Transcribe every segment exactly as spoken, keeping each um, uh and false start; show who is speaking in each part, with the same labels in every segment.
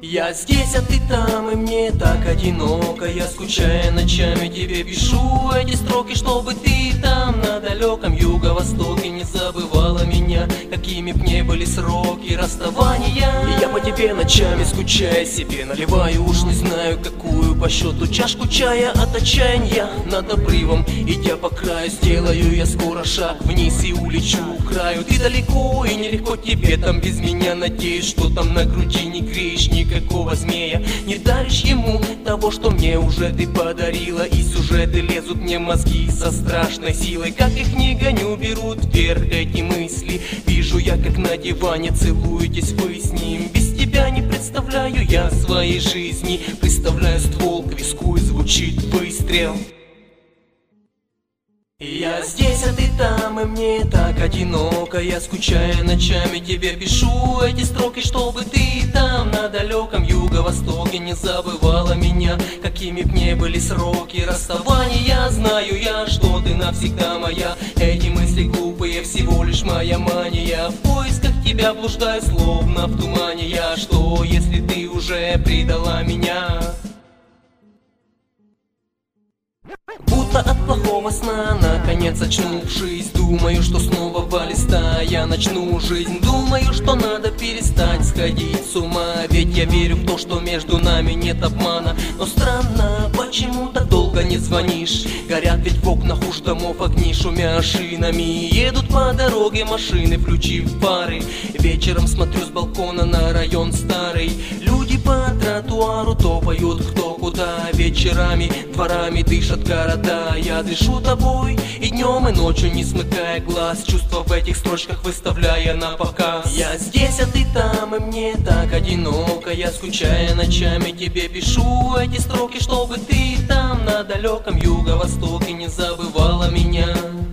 Speaker 1: Я здесь, а ты там, и мне так одиноко. Я скучаю ночами, тебе пишу эти строки, чтобы ты там на далеком юго-востоке не забывала меня, какими б не были сроки расставания. И я по тебе ночами скучаю, себе наливаю, уж не знаю какую по счету чашку чая от отчаяния. Над обрывом, идя по краю, сделаю я скоро шаг вниз и улечу к краю. Ты далеко и нелегко тебе там без меня, надеюсь, что там на груди не греешь никакого змея, не даришь ему того, что мне уже ты подарила. И сюжеты лезут мне в мозги со страшной силой, как их не гоню, берут вверх эти мысли. Вижу я, как на диване целуетесь вы с ним. Без тебя не представляю я своей жизни. Представляю ствол к виску, и звучит выстрел. Я здесь, а ты там, и мне так одиноко. Я скучаю ночами, тебе пишу эти строки, чтобы ты там на далеком юго-востоке не забывала меня, какими б не были сроки расставания. Я знаю я, что ты навсегда моя. Эти мысли глупые, всего лишь моя мания. В поисках тебя блуждаю, словно в тумане я. Что, если ты уже предала меня? Будто от плохого сна, наконец очнувшись, думаю, что снова во листа я начну жизнь. Думаю, что надо перестать сходить с ума, ведь я верю в то, что между нами нет обмана. Но странно, почему так долго не звонишь? Горят ведь в окнах уж домов огни, шумя шинами. Едут по дороге машины, включив фары. Вечером смотрю с балкона на район старый. Люди по тротуару топают кто куда. Вечерами дворами дышат города. Я дышу тобой и днем, и ночью, не смыкая глаз, чувства в этих строчках выставляя на показ. Я здесь, а ты там, и мне так одиноко. Я скучаю ночами, тебе пишу эти строки, чтобы ты там на далеком юго-востоке не забывала меня.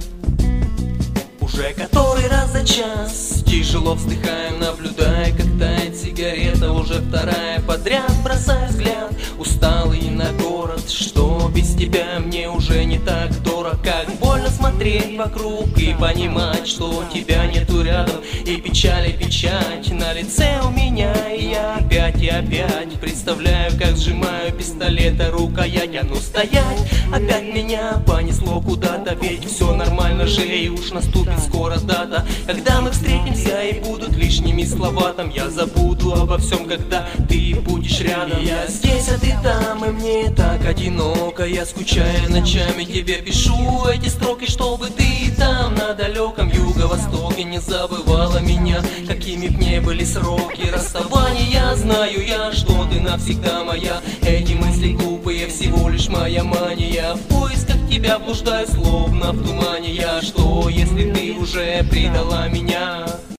Speaker 1: Уже который раз за час тяжело вздыхаю, наблюдая, как тает сигарета. Уже вторая подряд бросаю взгляд, усталый на город, что без тебя мне уже не так дорог. Как больно смотреть вокруг и понимать, что тебя нету рядом, и печаль, и печать на лице у меня. И я опять и опять представляю, как сжимаю пистолета рукоять. А ну стоять, опять меня понесло куда-то, ведь все нормально же, и уж наступит скоро дата, когда мы встретимся, и будут лишними слова там. Я забуду обо всем, когда ты будешь рядом. Я здесь, а ты там, и мне так одиноко. Я скучаю ночами, тебе пишу эти строки, чтобы ты там на далеком юго-востоке не забывала меня, какими б не были сроки расставания. Я знаю я, что ты навсегда моя. Эти мысли глупые, всего лишь моя мания. В поисках тебя блуждаю, словно в тумане я. Что, если ты уже предала меня?